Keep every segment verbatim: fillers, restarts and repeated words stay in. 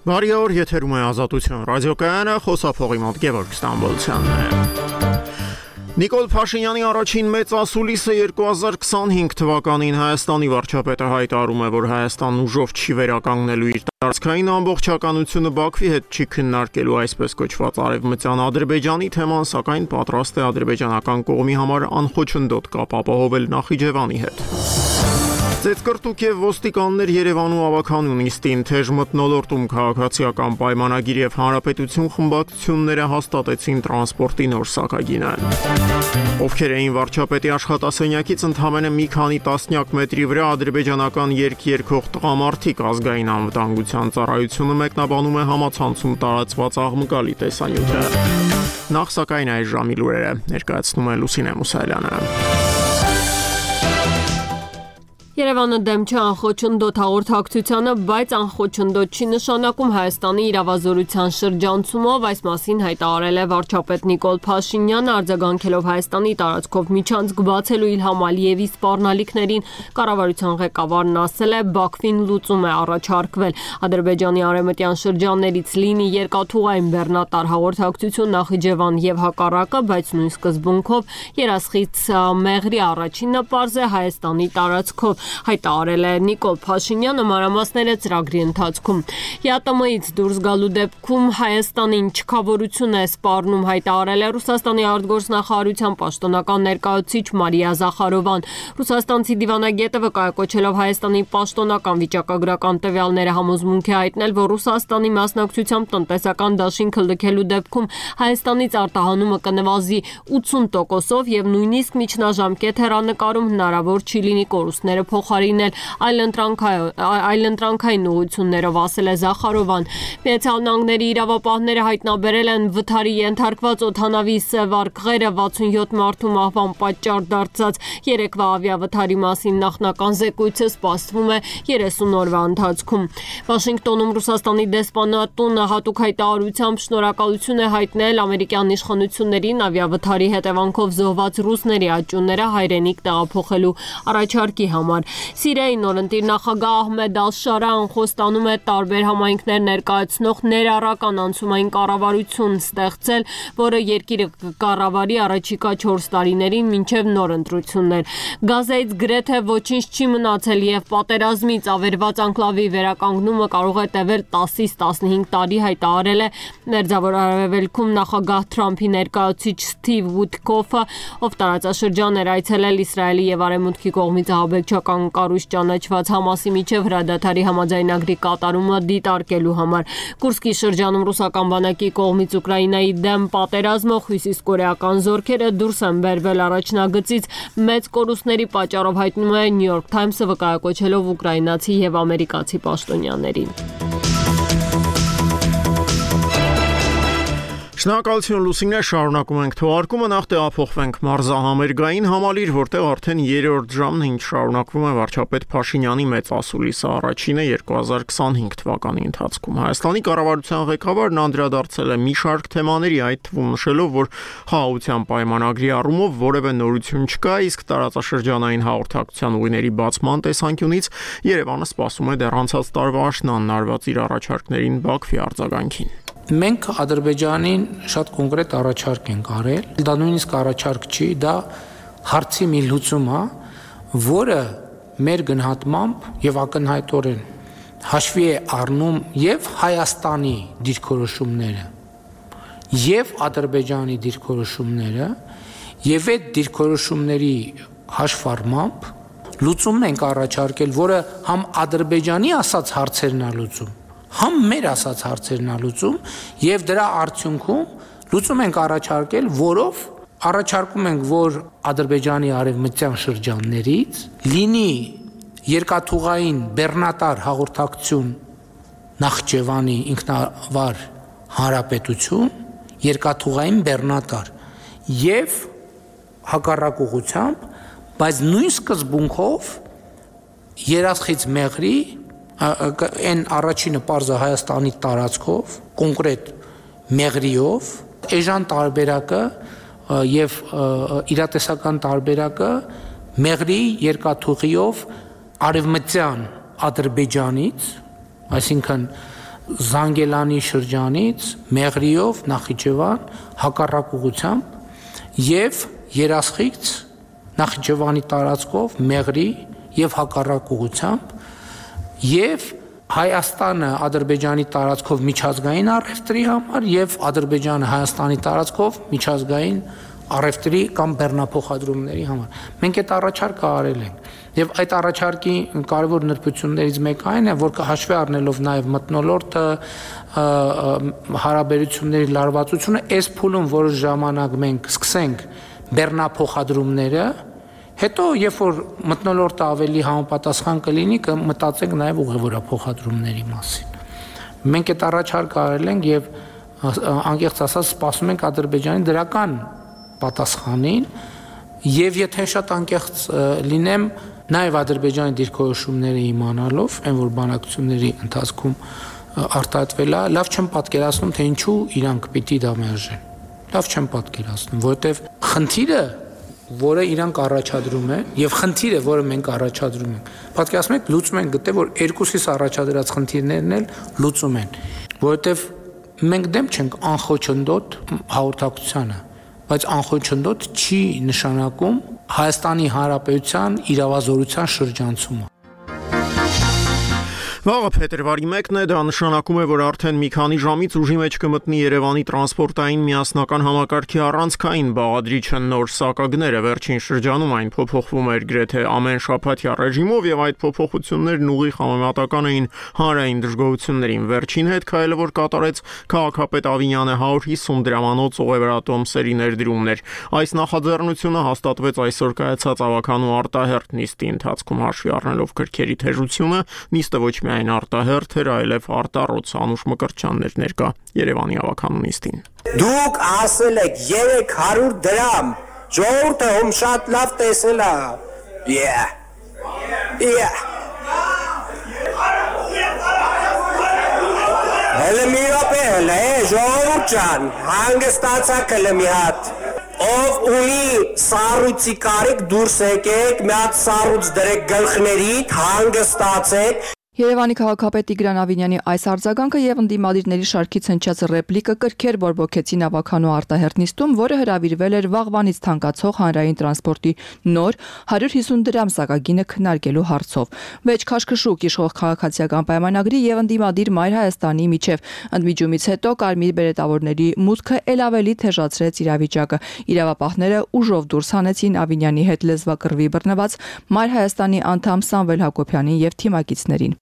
Բարի օր, եթերում է Ազատություն ռադիոկայանը, խոսափողի մոտ Գևորգ Ստամբոլցյանն է։ Նիկոլ Փաշինյանի առաջին մեծ ասուլիսը երկու հազար քսանհինգ թվականին Հայաստանի վարչապետը հայտարարում է, որ Հայաստանն ուժով չի վերականգնելու իր տարածքային ամբողջականությունը Բաքվի հետ չի քննարկելու այսպես կոչված արևմտյան Ադրբեջանի թեման, սակայն պատրաստ է ադրբեջանական կողմի համար անխոչնդոտ կապ ապահովել Նախիջևանի հետ։ Ծեծկրտուկ եւ ոստիկաններ Երևանում ավականուն նիստին թեժ մթնոլորտում քաղաքացիական պայմանագիր եւ հանրապետություն խմբակցությունները հաստատեցին տրանսպորտի նոր սակագինը։ Ովքեր էին վարչապետի աշխատասենյակից ընդամենը մի քանի տասնյակ մետրի վրա ադրբեջանական երկ երկող տղամարդիկ ազգային անվտանգության ծառայությունը մեկնաբանում է համացանցում տարածված աղմկալի տեսանյութը։ Նախ սակայն այս ժամի լուրերը ներկայացնում է Լուսինե Մուսայելյանը։ Երևանը դեմ չէ անխոչնդոտ հաղորդակցությանը, բայց անխոչնդոտ չի նշանակում Հայաստանի իրավազորության շրջանցումով, այս մասին հայտարարել է վարչապետ Նիկոլ Փաշինյանը, արձագանքելով Հայաստանի տարածքով միջանցք բացելու Իլհամ Ալիևի սպառնալիքներին, կառավարության ղեկավարն ասել է, Բաքվին լուծում է առաջարկվել Ադրբեջանի արևմտյան շրջաններից լինի երկաթուղային բեռնատար հաղորդակցություն Նախիջևան եւ հակառակը, բայց նույն սկզբունքով երասխից մեղրի առաջինը պարզ է Հայաստանի տարածքով, հայտարարել է Նիկոլ Փաշինյանը մանրամասները ծրագրի ընթացքում։ ԵԱՏՄ-ից դուրս գալու դեպքում Հայաստանին չքավորություն է սպառնում, հայտարարել է Ռուսաստանի արտգործնախարարության պաշտոնական ներկայացուցիչ Մարիա Զախարովան։ Ռուսաստանցի դիվանագետը վկայակոչելով Հայաստանի պաշտոնական վիճակագրական տվյալները համոզմունք է հայտնել, որ Ռուսաստանի մասնակցությամբ տնտեսական դաշինքը լքելու դեպքում Հայաստանից արտահանումը կնվազի ութսուն տոկոսով եւ նույնիսկ միջնաժամկետ հեռանկարում հնարավոր չի լինի կորուստները փոխարինել այլընտրանքային ուղղություններով, ասել է Զախարովան։ Միացյալ Նահանգների իրավապահները հայտնաբերել են վթարի ենթարկված օդանավի սևարգղերը վաթսունյոթ մարդու մահվան պատճառ դարձած երեկվա ավիավթարի մասին նախնական զեկույցը սպասվում է երեսուն օրվա ընթացքում։ Վաշինգտոնում Ռուսաստանի դեսպանատունը հատուկ հայտարարությամբ շնորհակալություն է հայտնել ամերիկյան իշխանություններին ավիավթարի հետևանքով զոհված ռուսների աճյունները հայրենիք տեղափոխելու առաջարկի համար։ Սիրիայի նորընտիր նախագահ Ահմեդ Ալ-Շարան խոստանում է տարբեր համայնքներ ներկայացնող ներառական անցումային կառավարություն ստեղծել, որը երկիրը կառավարի առաջիկա չորս տարիներին մինչև նոր ընտրություններ։ Գազայից գրեթե ոչինչ չի մնացել եւ պատերազմից ավերված անկլավի վերականգնումը կարող է տևել տասից տասնհինգ տարի, հայտարարել է Մերձավոր Արևելքում նախագահ Թրամփի ներկայացուցիչ Սթիվ Ուիթկոֆը, ով տարածաշրջան էր այցելել Իսրայելի եւ Արևմուտքի կողմից ահաբեկչական կառույց ճանաչված Համասի միջև հրադադարի համաձայնագրի կատարումը դիտարկելու համար։ Կուրսկի շրջանում ռուսական բանակի կողմից Ուկրաինայի դեմ պատերազմող հյուսիսկորեական զորքերը դուրս են բերվել առաջնագծից մեծ կորուստների պատճառով, հայտնում է New York Times-ը վկայակոչելով ուկրաինացի եւ ամերիկացի պաշտոնյաներին։ Շնորհակալություն Լուսինե, շարունակում ենք թողարկումը, նախ տեղափոխվենք մարզահամերգային համալիր, որտեղ արդեն երրորդ ժամն ինչ շարունակվում է վարչապետ Փաշինյանի մեծ ասուլիսը, առաջինը երկու հազար քսանհինգ թվականի ընթացքում։ Հայաստանի կառավարության ղեկավարն անդրադարձել է մի շարք թեմաների, այդ թվում նշելով, որ խաղաղության պայմանագրի առումով որևէ նորություն չկա, իսկ տարածաշրջանային հաղորդակցության ուղիների բացման տեսանկյունից Երևանը սպասում է դեռ անցած տարվա աշնանն արված իր առաջարկներին Բաքվի արձագանքին։ Մենք Ադրբեջանին շատ կոնկրետ առաջարկ ենք արել, դա նույնիսկ առաջարկ չի, դա հարցի մի լուծում է, որը մեր գնահատմամբ եւ ակնհայտորեն հաշվի է առնում եւ Հայաստանի դիրքորոշումները, եւ Ադրբեջանի դիրքորոշումները, եւ այդ դիրքորոշումների հաշվառմամբ լուծումն ենք առաջարկել, որը համ Ադրբեջանի ասած հարցերն է լուծում, համ մեր ասած հարցերն է լուծում, եւ դրա արդյունքում լուծում ենք առաջարկել, որով առաջարկում ենք, որ Ադրբեջանի արևմտյան շրջաններից լինի երկաթուղային բեռնատար հաղորդակցություն Նախիջևանի ինքնավար հանրապետություն, երկաթուղային բեռնատար եւ հակառակ ուղղությամբ, բայց նույն սկզբունքով երասխից մեղրի այն առաջինը պարզը Հայաստանի տարածքով, կոնկրետ մեղրիով, էժան տարբերակը եւ իրատեսական տարբերակը մեղրի երկաթուղիով արևմտյան Ադրբեջանից, այսինքն Զանգելանի շրջանից Մեղրիով Նախիջևան հակառակ ուղղությամբ եւ Երասխիգց Նախիջևանի տարածքով Մեղրի եւ հակառակ ուղղությամբ եւ Հայաստանը Ադրբեջանի տարածքով միջազգային առևտրի համար եւ Ադրբեջանը Հայաստանի տարածքով միջազգային առևտրի կամ բեռնափոխադրումների համար։ Մենք այդ առաջարկը արել ենք եւ այդ առաջարկի կարևոր նրբություններից մեկը այն է, որ հաշվի առնելով նաեւ մթնոլորտը հարաբերությունների լարվածությունը, այս փուլում որոշ ժամանակ մենք սկսենք բեռնափոխադրումները, հետո երբ որ մթնոլորտը ավելի համապատասխան կլինի, կմտածենք նաեւ ուղևորափոխադրումների մասին։ Մենք այդ առաջարկը արել ենք եւ անկեղծ ասած սպասում ենք Ադրբեջանի դրական պատասխանին եւ եթե շատ անկեղծ լինեմ նաեւ Ադրբեջանի դիրքորոշումները իմանալով, այն որ բանակցությունների ընթացքում արտահայտվել է, լավ չեմ պատկերացնում, թե ինչու իրանք պիտի դա մերժեն։ Լավ չեմ պատկերացնում, որովհետեւ խնդիրը, որը իրանք առաջադրում են եւ խնդիրը, որը մենք առաջադրում ենք, պատկերացնում եք, լուծում են գտե, որ երկուսից առաջադրած խնդիրներն էլ լուծում են, որովհետեւ մենք դեմ չենք անխոչնդոտ հաղորդակցությանը, բայց անխոչնդոտ չի նշանակում Հայաստանի Հանրապետության իրավազորության շրջանցումը։ Վաղը փետրվարի մեկն է, դա նշանակում է, որ արդեն մի քանի ժամից ուժի մեջ կմտնի Երևանի տրանսպորտային միասնական համակարգի առանցքային բաղադրիչը նոր սակագները։ Վերջին շրջանում այն փոփոխվում էր գրեթե ամեն շաբաթյա ռեժիմով եւ այդ փոփոխություններն ուղիղ համեմատական էին հանրային դժգոհություններին։ Վերջին հետ քայլը, որ կատարեց քաղաքապետ Ավինյանը հարյուր հիսուն դրամանոց ուղևորատոմսերի ներդրումներ։ Այս նախաձեռնությունը հաստատվեց այսօր կայացած ավականու արտահերթ նիստի ընթացքում հաշվի առնելով գրքերի թեժությունը, նիստը ոչ մի այն արտահերթ էր, այլև արտառոց Անուշ Մկրտչյաններ ներկա Երևանի ավականու նիստին։ Դուք ասել եք երեք հարյուր դրամ, ժողովուրդը հում շատ լավ տեսել է։ Yeah. Yeah. Հələ մի րոպե, հələ, ժողովուրդ ջան, հանգստացաք հələ մի հատ։ Ով ունի սառույցի կարիք դուրս եկեք, մի հատ սառույց դրեք գլխներիդ, հանգստացեք։ Երևանի քաղաքապետ Տիգրան Ավինյանի այս արձագանքը եւ ընդդիմադիրների շարքից հնչած ռեպլիկը կրքեր բորբոքեցին ավականու արտահերթ նիստում, որը հրավիրվել էր վաղվանից թանկացող հանրային տրանսպորտի նոր հարյուր հիսուն դրամ սակագինը քննարկելու հարցով։ Վեճ քաշքշուկ իշխող քաղաքացիական պայմանագրի եւ ընդդիմադիր Մայր Հայաստանի միջև ընդմիջումից հետո կարմիր բերետավորների մուտքը ել ավելի թեժացրեց իրավիճակը։ Իրավապահները ուժով դուրս հանեցին Ավինյանի հետ լեզվակռվի բռնված Մայր Հայաստանի անդամ Սամվել Հակոբյանին եւ թիմակիցներին։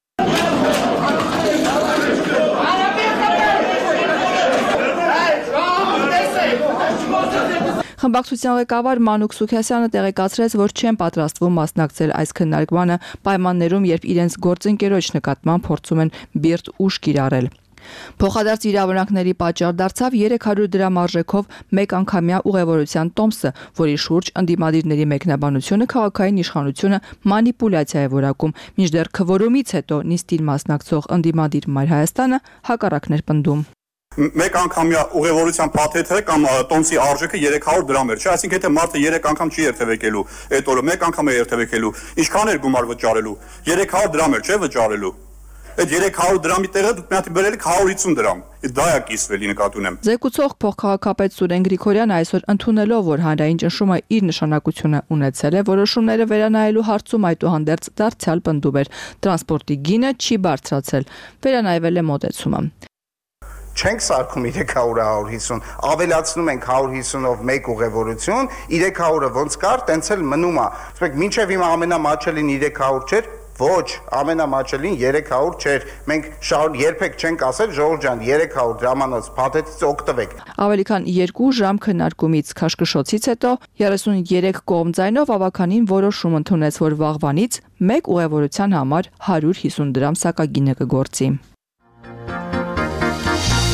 Խմբակցության ղեկավար Մանուկ Սուքասյանը տեղեկացրեց, որ չեն պատրաստվում մասնակցել այս քննարկմանը պայմաններում, երբ իրենց գործընկերոջ նկատմամբ փորձում են բիրտ ուժ կիրառել։ Փոխադարձ իրավունքների պատճառ դարձավ երեք հարյուր դրամ արժեքով մեկ անգամյա ուղևորության տոմսը, որի շուրջ ընդդիմադիրների մեկնաբանությունը քաղաքային իշխանությունը մանիպուլյացիա է որակում, մինչդեռ քվորումից հետո նիստին մասնակցող ընդդիմադիր Մայր Հայաստանը հակառակներ պնդում։ Մեկ անգամյա ուղևորության փաթեթը կամ տոմսի արժեքը երեք հարյուր դրամ էր, չէ՞, այսինքն եթե մարդը երեք անգամ չի երթևեկելու, այդ օրը մեկ անգամ է երթևեկելու, ինչքան էր գումար վճարելու։ երեք հարյուր դրամ էր, չէ՞, վճարելու։ Այդ երեք հարյուր դրամի տեղը դուք մի հատ բերել եք հարյուր հիսուն դրամ։ Դա է կիսվելի նկատի ունեմ։ Զեկուցող փոխքաղաքապետ Սուրեն Գրիգորյանը այսօր ընդունելով, որ հանրային ճնշումը իր նշանակությունը ունեցել է, որոշումները վերանայելու հարցում այդուհանդերձ դարձյալ պնդում էր։ Տրանսպորտի գինը չի բարձրացել, վերանայվել է մոտեցումը։ Չենք սարքում երեք հարյուր հարյուր հիսուն, ավելացնում ենք հարյուր հիսունով մեկ ուղևորություն, երեք հարյուրը ոնց կար, տենց էլ մնում է։ Ասենք մինչև հիմա ամենամաչելին երեք հարյուր չէր, ոչ, ամենամաչելին երեք հարյուր չէր։ Մենք շարուն երբեք չենք ասել, ժողովուրդ ջան, երեք հարյուր դրամանոց փաթեթից օգտվեք։ Ավելի քան երկու ժամ քննարկումից քաշքշոցից հետո երեսունյերեք կողմ ձայնով ավականին որոշում ընդունեց, որ վաղվանից մեկ ուղևորության համար հարյուր հիսուն դրամ սակագինը կգործի։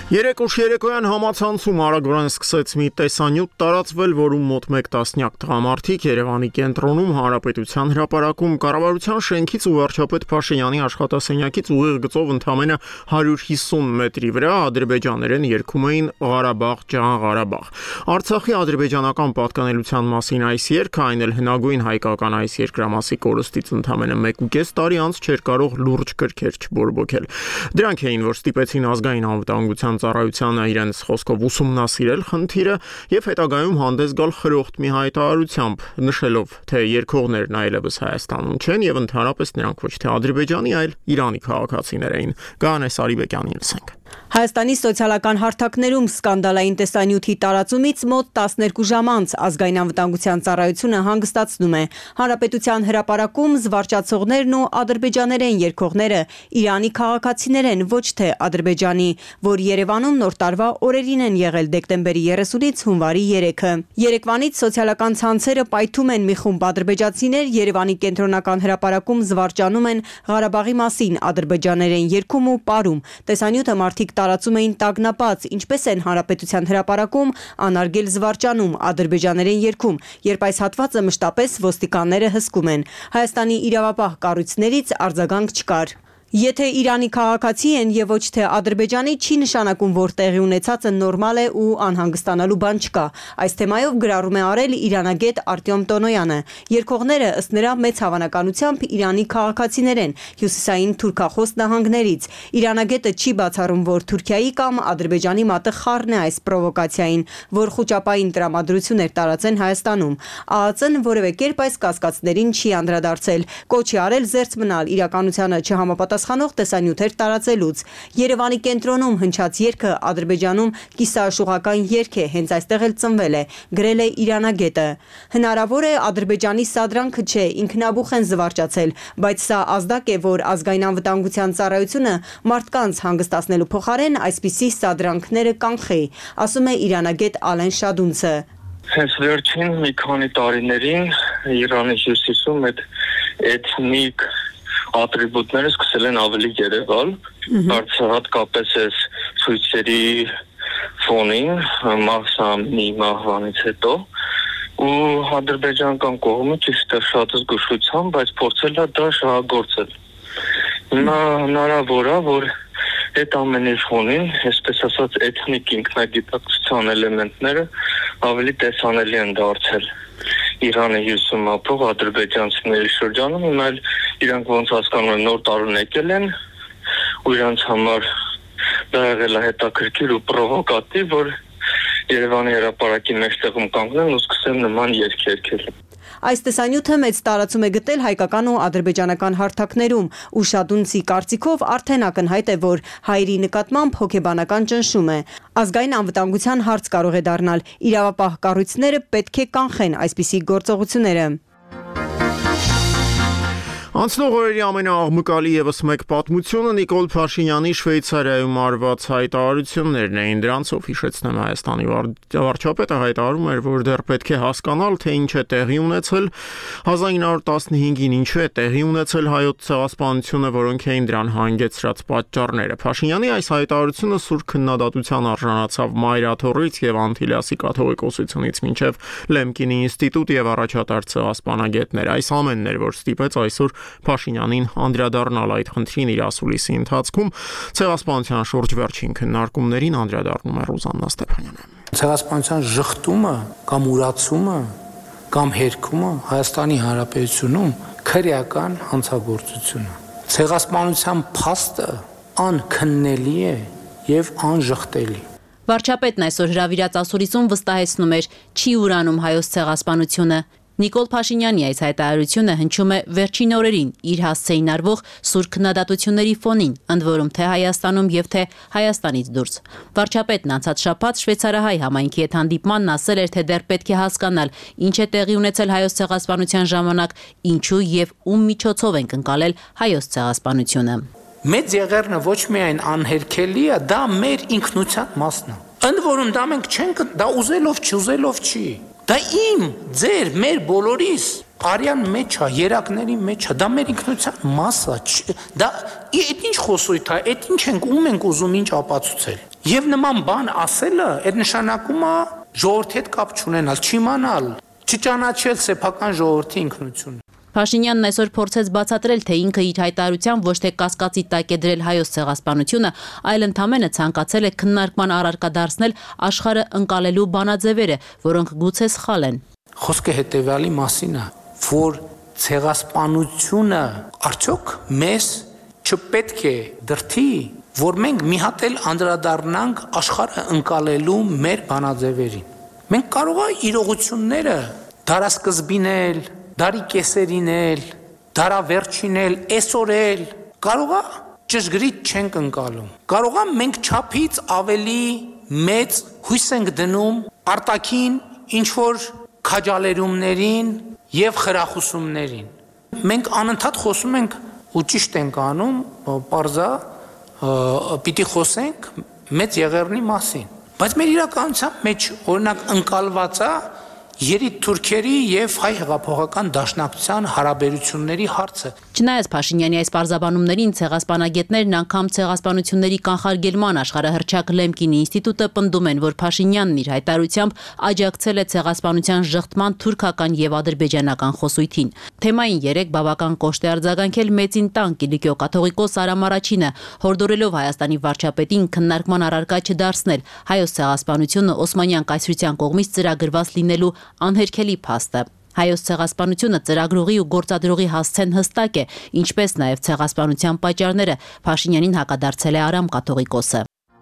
Երեք ուշ երեկոյան համացանցում արագորեն սկսեց մի տեսանյութ տարածվել, որում մոտ մեկ տասնյակ տղամարդիկ Երևանի կենտրոնում Հանրապետության հրապարակում կառավարության շենքից ու վարչապետ Փաշինյանի աշխատասենյակից ուղիղ գծով ընդամենը հարյուր հիսուն մետրի վրա ադրբեջաներեն երգում էին Ղարաբաղ, ջան Ղարաբաղ։ Արցախի ադրբեջանական պատկանելության մասին այս երգը, այն էլ հնագույն հայկական այս երկրամասի կորստից ընդամենը մեկ ու կես տարի անց չէր կարող լուրջ կրքեր չբորբոքել։ Դրանք էին, որ ստիպեցին ազգային անվտանգության ծառայությանը իրենց խոսքով ուսումնասիրել խնդիրը եւ հետագայում հանդես գալ խրոխտ մի հայտարարությամբ, նշելով, թե երկողներն այլևս Հայաստանում չեն եւ ընդհանրապես նրանք ոչ թե Ադրբեջանի, այլ Իրանի քաղաքացիներ էին։ Կանե Սարիբեկյանին լսենք։ Հայաստանի սոցիալական հարթակներում սկանդալային տեսանյութի տարածումից մոտ տասներկու ժամ անց ազգային անվտանգության ծառայությունը հանգստացնում է Հանրապետության հրապարակում զվարճացողներն ու ադրբեջաներեն երգողները Իրանի քաղաքացիներ են, ոչ թե Ադրբեջանի, որ Երևանում նոր տարվա օրերին են եղել դեկտեմբերի երեսունից հունվարի երեքը։ Երեկվանից սոցիալական ցանցերը պայթում են, մի խումբ ադրբեջանցիներ Երևանի կենտրոնական հրապարակում զվարճանում են Ղարաբաղի մասին, ադրբեջաներեն երգում ու պարում։ Տեսանյութը մարդիկ տարածում էին տագնապած, ինչպես են Հանրապետության հրապարակում անարգել զվարճանում, ադրբեջաներեն երգում, երբ այս հատվածը մշտապես ոստիկանները հսկում են։ Հայաստանի իրավապահ կառույցներից արձագանք չկար։ Եթե Իրանի քաղաքացի են եւ ոչ թե Ադրբեջանի, չի նշանակում, որ տեղի ունեցածը նորմալ է ու անհանգստանալու բան չկա։ Այս թեմայով գրառում է արել իրանագետ Արտյոմ Տոնոյանը։ Երկողները ըստ նրա մեծ հավանականությամբ Իրանի քաղաքացիներ են, հյուսիսային թուրքախոս նահանգներից։ Իրանագետը չի բացառում, որ Թուրքիայի կամ Ադրբեջանի մատը խառն է այս պրովոկացիային, որ խոճապային տրամադրություններ տարածեն Հայաստանում։ ԱԱԾ-ն որևէ կերպ այս կասկածներին չի անդրադարձել, կոչ է արել զերծ մնալ իրականությանը չհամապատասխանող տեսանյութեր տարածելուց։ Երևանի կենտրոնում հնչած երգը Ադրբեջանում կիսաշուղական երգ է, հենց այստեղ էլ ծնվել է, գրել է իրանագետը։ Հնարավոր է Ադրբեջանի սադրանքը չէ, ինքնաբուխ են զվարճացել, բայց սա ազդակ է, որ ազգային անվտանգության ծառայությունը մարդկանց հանգստացնելու փոխարեն այսպիսի սադրանքները կանխի, ասում է իրանագետ Ալեն Շադունցը։ Հենց վերջին մի քանի տարիներին Իրանի հյուսիսում այդ էթնիկ ատրիբուտները սկսել են ավելի երևալ, հատկապես այս ցույցերի ֆոնին, Մահսամի մահվանից հետո, ու ադրբեջանական կողմը ճիշտ է շատ զգուշությամբ, բայց փորձել է դա շահագործել։ Հիմա հնարավոր է, որ այդ ամենի ֆոնին, այսպես ասած, էթնիկ ինքնագիտակցության էլեմենտները ավելի տեսանելի են դարձել Իրանի հյուսիսում ապրող ադրբեջանցիների շրջանում, հիմա իրանք ոնց հասկանում են նոր տարուն եկել են ու իրանք համար դա եղել է հետաքրքիր ու պրովոկատիվ, որ Երևանի հրապարակի մեջտեղում կանգնեն ու սկսեն նման երգ երգել։ Այս տեսանյութը մեծ տարածում է գտել հայկական ու ադրբեջանական հարթակներում, ու Շադունցի կարծիքով արդեն ակնհայտ է, որ հայերի նկատմամբ հոգեբանական ճնշում է։ Ազգային անվտանգության հարց կարող է դառնալ, իրավապահ կառույցները պետք է կանխեն այսպիսի գործողությունները։ Անցնող օրերի ամենաաղմկալի ևս մեկ պատմությունը Նիկոլ Փաշինյանի Շվեյցարիայում արված հայտարարություններն էին, դրանցով հիշեցնեմ Հայաստանի վարչապետը հայտարարում էր, որ դեռ պետք է հասկանալ, թե ինչ է տեղի ունեցել հազար ինը հարյուր տասնհինգին, ինչու է տեղի ունեցել հայոց ցեղասպանությունը, որոնք էին դրան հանգեցրած պատճառները։ Փաշինյանի այս հայտարարությունը սուր քննադատության արժանացավ Մայրաթորից եւ Անտիլիասի կաթողիկոսությունից մինչեւ Լեմկինի ինստիտուտ եւ առաջատար ցեղասպանագետներ։ Այս ամենն էր, որ ստիպեց այսօր Փաշինյանին անդրադառնալ այդ խնդրին իր ասուլիսի ընթացքում։ Ցեղասպանության շուրջ վերջին քննարկումներին անդրադառնում է Ռուզաննա Ստեփանյանը։ Ցեղասպանության ժխտումը կամ ուրացումը կամ հերկումը Հայաստանի Հանրապետությունում քրեական հանցագործություն է։ Ցեղասպանության փաստը անքննելի է եւ անժխտելի։ Վարչապետն այսօր հրավիրած ասուլիսում վստահեցնում էր, չի ուրանում հայոց ցեղասպանությունը։ Նիկոլ Փաշինյանի այս հայտարարությունը հնչում է վերջին օրերին իր հասցեին արվող սուր քննադատությունների ֆոնին, ընդ որում թե Հայաստանում եւ թե Հայաստանից դուրս։ Վարչապետն անցած շաբաթ շվեյցարահայ համայնքի հետ հանդիպմանն ասել էր, թե դեռ պետք է հասկանալ, ինչ է տեղի ունեցել հայոց ցեղասպանության ժամանակ, ինչու եւ ում միջոցով են ընկալել հայոց ցեղասպանությունը։ Մեծ եղերնը ոչ միայն անհերքելի է, դա մեր ինքնության մասն է։ Ընդ որում դա մենք չենք, դա ուզելով, չուզելով չի։ Դա իմ, ձեր, մեր բոլորիս Արյան մեջ է, երակների մեջ է, դա մեր ինքնության մասը, դա այդ ինչ խոսույթ է, այդ ինչ ենք, ում ենք ուզում ինչ ապացուցել։ Եվ նման բան ասելը, այդ նշանակում է ժողովրդի հետ կապ չունենալ, չիմանալ, չճանաչել սեփական ժողովրդի ինքնությունը։ Փաշինյանն այսօր փորձեց բացատրել, թե ինքը իր հայտարարությամբ ոչ թե կասկածի տակ է դրել հայոց ցեղասպանությունը, այլ ընդհանրապես ցանկացել է քննարկման առարկա դարձնել աշխարհը ընկալելու բանաձևերը, որոնք գուցե սխալ են։ Խոսքը հետևյալի մասին է, որ ցեղասպանությունը արդյոք մեզ չպետք է դրթի, որ մենք մի հատ էլ անդրադառնանք աշխարհը ընկալելու մեր բանաձևերին։ Մենք կարող է իրողությունները դարասկզբին էլ, դարի կեսերին էլ, դարավերջին էլ, այսօր էլ, կարող է ճշգրիտ չենք ընկալում։ Կարող է մենք չափից ավելի մեծ հույս ենք դնում արտաքին ինչ-որ քաջալերումներին եւ խրախուսումներին։ Մենք անընդհատ խոսում ենք ու ճիշտ ենք անում, պարզա պիտի խոսենք մեծ եղեռնի մասին։ Բայց մեր իրականության մեջ օրինակ ընկալված է երիտ թուրքերի եւ հայ հեղափոխական դաշնակցության հարաբերությունների հարցը։ Չնայած Փաշինյանի այս պարզաբանումներին ցեղասպանագետներն անգամ ցեղասպանությունների կանխարգելման աշխարհահռչակ Լեմկինի ինստիտուտը պնդում են, որ Փաշինյանն իր հայտարարությամբ աջակցել է ցեղասպանության ժխտման թուրքական եւ ադրբեջանական խոսույթին։ Թեմային երեք բավական կոշտ է արձագանքել մեծին տան Կիլիկիո կաթողիկոս Արամ Արաչինը, հորդորելով Հայաստանի վարչապետին քննարկման առարկա չդարձնել հայոց ցեղասպանությունը Օսմանյան կայսրության կողմից ծրագրված լինելու անհերքելի փաստ է։ Հայոց ցեղասպանությունը ծրագրողի ու գործադրողի հասցեն հստակ է, ինչպես նաև ցեղասպանության պատճառները, Փաշինյանին հակադարձել է Արամ կաթողիկոսը։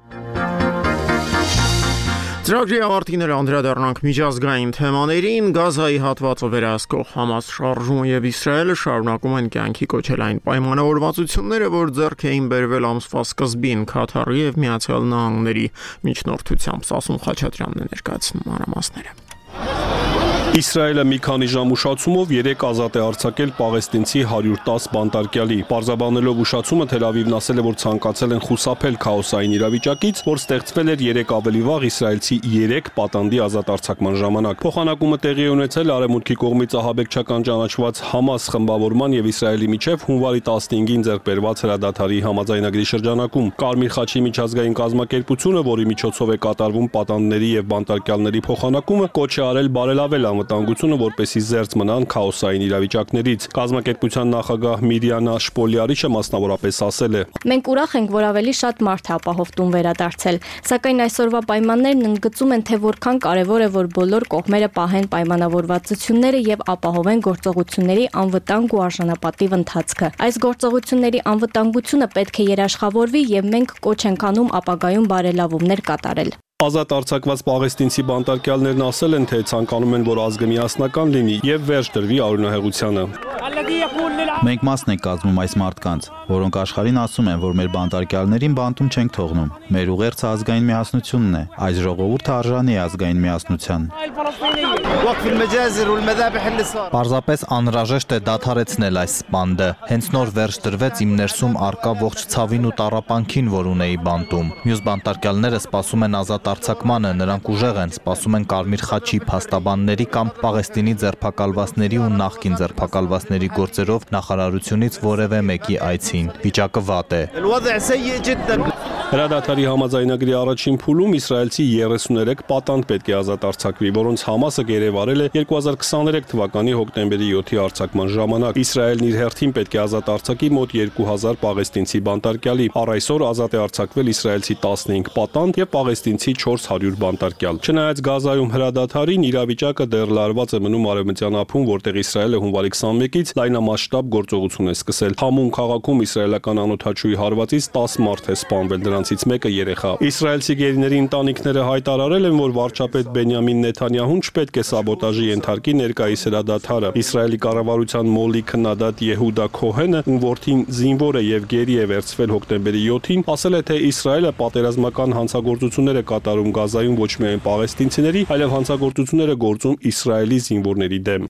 Ծրագրի ավարտիները անդրադառնանք միջազգային թեմաներին, Գազայի հատվածը վերահսկող Համաս շարժումը եւ Իսրայելը շարունակում են կյանքի կոչել այն պայմանավորվածությունները, որ ձեռք էին բերվել ամսվա սկզբին Քաթարի եւ Միացյալ Նահանգների միջնորդությամբ։ Սասուն Խաչատրյանն է ներկայացնում մանրամասները։ Իսրայելը մի քանի ժամ ուշացումով երեք ազատ է արձակել պաղեստինցի հարյուր տասը բանտարկյալի։ Պարզաբանելով ուշացումը Թել Ավիվն ասել է, որ ցանկացել են խուսափել քաոսային իրավիճակից, որ ստեղծվել էր երեք ավելի վաղ իսրայելցի երեք պատանդի ազատ արձակման ժամանակ։ Փոխանակումը տեղի է ունեցել Արևմուտքի կողմից ահաբեկչական ճանաչված Համաս խմբավորման եւ Իսրայելի միջև հունվարի տասնհինգին ձեռք բերված հրադադարի համաձայնագրի շրջանակում։ Կարմիր խաչի միջազգային կազմակերպությունը, որի միջոցով է կատարվում պատանդների եւ բանտարկյալների փոխանակումը, կոչ է արել բարելավել անվտանգությունը, որպեսզի զերծ մնան քաոսային իրավիճակներից։ Կազմակերպության նախագահ Միրիանա Շպոլիարիչը մասնավորապես ասել է. Մենք ուրախ ենք, որ ավելի շատ մարդ է ապահով տուն վերադարձել, սակայն այսօրվա պայմաններն ընդգծում են, թե որքան կարևոր է, որ բոլոր կողմերը պահեն պայմանավորվածությունները եւ ապահովեն գործողությունների անվտանգ ու արժանապատիվ ընթացքը։ Այս գործողությունների անվտանգությունը պետք է երաշխավորվի եւ մենք կոչ ենք անում ապագայում բարելավումներ կատարել։ Ազատ արձակված պաղեստինցի բանտարկյալներն ասել են, թե ցանկանում են, որ ազգը միասնական լինի եւ վերջ դրվի արյունահեղությանը։ Մենք մասն ենք կազմում այս մարդկանց, որոնք աշխարհին ասում են, որ մեր բանտարկյալներին բանտում չենք թողնում։ Մեր ուղերձը ազգային միասնությունն է։ Այս ժողովուրդը արժանի է ազգային միասնության։ Պարզապես անհրաժեշտ է դադարեցնել այս սպանդը։ Հենց նոր վերջ դրվեց իմ ներսում արկա ողջ ցավին ու տառապանքին, որ ունեի բանտում։ Մյուս բանտարկյալները սպասում են ազատ արձակմանը, նրանք ուժեղ են, սպասում են Կարմիր խաչի փաստաբանների կամ Պաղեստինի ձերբակալվածների ու նախկին ձերբակալվածների գործերով նախարարությունից որևէ մեկի այցին։ Վիճակը վատ է։ Հրադադարի համաձայնագրի առաջին փուլում իսրայելցի երեսուներեք պատանդ պետք է ազատ արձակվի, որոնց Համասը գերեվարել է երկու հազար քսաներեք թվականի հոկտեմբերի յոթի արձակման ժամանակ։ Իսրայելն իր հերթին պետք է ազատ արձակի մոտ երկու հազար պաղեստինցի բանտարկյալի։ Առ այսօր ազատ է արձակվել իսրայելցի տասնհինգ պատանդ եւ պաղեստինցի չորս հարյուր բանտարկյալ։ Չնայած Գազայում հրադադարին, իրավիճակը դեռ լարված է մնում արևմտյան ափում, որտեղ Իսրայելը հունվարի քսանմեկից լայնամասշտաբ գործողություն է սկսել։ Համուն քաղաքում իսրայելական անօդաչուի հարվածից տասը մարդ է սպանվել, նրանցից մեկը երեխա։ Իսրայելցի գերիների ընտանիքները հայտարարել են, որ վարչապետ Բենյամին Նեթանյահուն չպետք է սաբոտաժի ենթարկի ներկայիս հրադադարը։ Իսրայելի կառավարության մոլի քննադատ Եհուդա Քոհենը, ում որդին զինվոր է եւ գերի է վերցվել հոկտեմբերի յոթին, ասել է, թե Իսրայելը պատերազմական հանցագործություններ է կատարում Գազայում ոչ միայն պաղեստինցիների, այլև հանցագործություններ է գործում Իսրայելի զինվորների դեմ։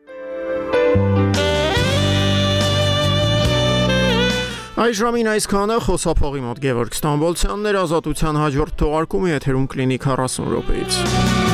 Այս ժամին այսքանը, խոսափողի մոտ Գևորգ Ստամբոլցյանն էր, Ազատության հաջորդ թողարկումը եթերում կլինի քառասուն րոպեից։